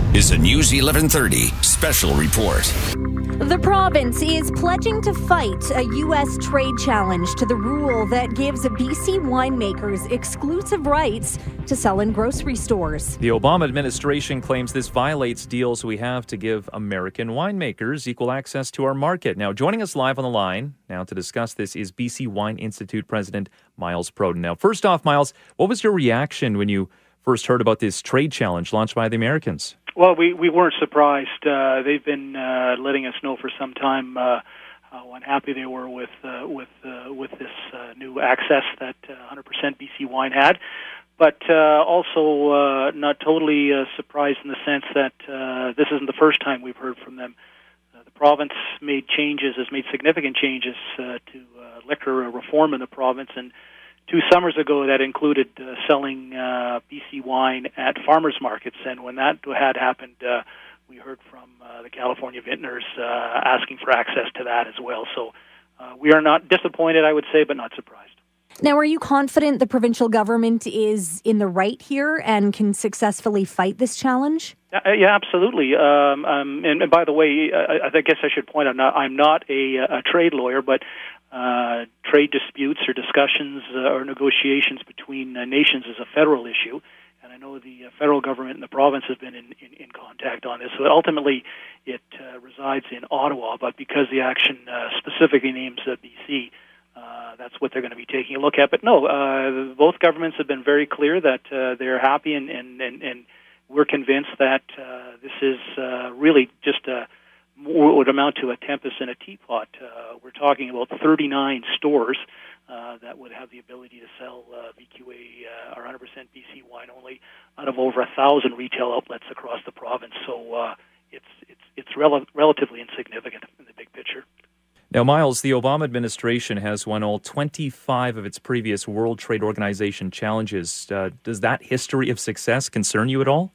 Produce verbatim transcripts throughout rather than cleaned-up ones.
is a News eleven thirty special report. The province is pledging to fight a U S trade challenge to the rule that gives B C winemakers exclusive rights to sell in grocery stores. The Obama administration claims this violates deals we have to give American winemakers equal access to our market. Now, joining us live on the line now to discuss this is B C Wine Institute President Myles Proden. Now, first off, Myles, what was your reaction when you first heard about this trade challenge launched by the Americans? Well, we, we weren't surprised. Uh, they've been uh, letting us know for some time uh, how unhappy they were with uh, with uh, with this uh, new access that uh, one hundred percent B C wine had, but uh, also uh, not totally uh, surprised in the sense that uh, this isn't the first time we've heard from them. Uh, the province made changes, has made significant changes uh, to uh, liquor reform in the province, and two summers ago, that included uh, selling uh, B C wine at farmers markets, and when that had happened, uh, we heard from uh, the California vintners uh, asking for access to that as well. So uh, we are not disappointed, I would say, but not surprised. Now, are you confident the provincial government is in the right here and can successfully fight this challenge? Uh, yeah, absolutely. Um, um, and, and by the way, I, I guess I should point out, not, I'm not a, a trade lawyer, but Uh, trade disputes or discussions uh, or negotiations between uh, nations is a federal issue, and I know the uh, federal government and the province have been in, in, in contact on this. So ultimately, it uh, resides in Ottawa, but because the action uh, specifically names uh, B C, uh, that's what they're going to be taking a look at. But no, uh, both governments have been very clear that uh, they're happy, and, and, and, and we're convinced that uh, this is uh, really just a would amount to a tempest in a teapot. Uh, we're talking about thirty-nine stores uh, that would have the ability to sell uh, V Q A uh, or one hundred percent B C wine only out of over a thousand retail outlets across the province. So uh, it's it's it's rel- relatively insignificant in the big picture. Now, Myles, the Obama administration has won all twenty-five of its previous World Trade Organization challenges. Uh, does that history of success concern you at all?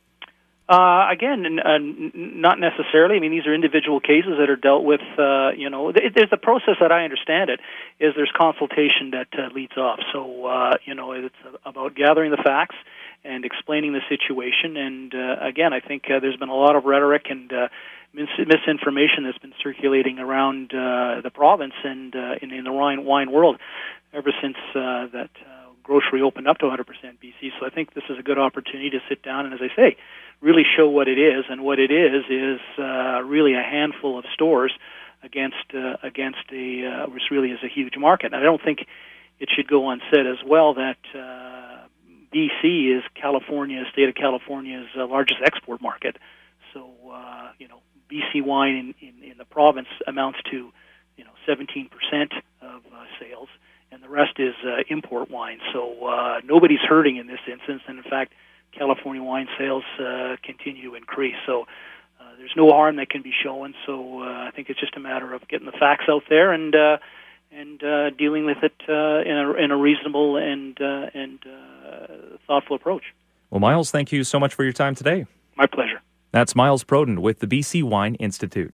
Uh, again, n- uh, n- not necessarily. I mean, these are individual cases that are dealt with, uh, you know, th- there's a process that I understand it, is there's consultation that uh, leads off. So, uh, you know, it's about gathering the facts and explaining the situation. And, uh, again, I think uh, there's been a lot of rhetoric and uh, mis- misinformation that's been circulating around uh, the province and uh, in, in the wine, wine world ever since uh, that uh, grocery opened up to one hundred percent B C. So I think this is a good opportunity to sit down and, as I say, really show what it is, and what it is is uh, really a handful of stores against uh, against a uh, which really is a huge market. And I don't think it should go unsaid as well that uh, B C is California, state of California's uh, largest export market. So uh, you know, B C wine in, in, in the province amounts to you know seventeen percent of uh, sales, and the rest is uh, import wine. So uh, nobody's hurting in this instance, and in fact, California wine sales uh, continue to increase. So uh, there's no harm that can be shown. So uh, I think it's just a matter of getting the facts out there and uh, and uh, dealing with it uh, in a in a reasonable and uh, and uh, thoughtful approach. Well, Myles, thank you so much for your time today. My pleasure. That's Myles Proden with the B C Wine Institute.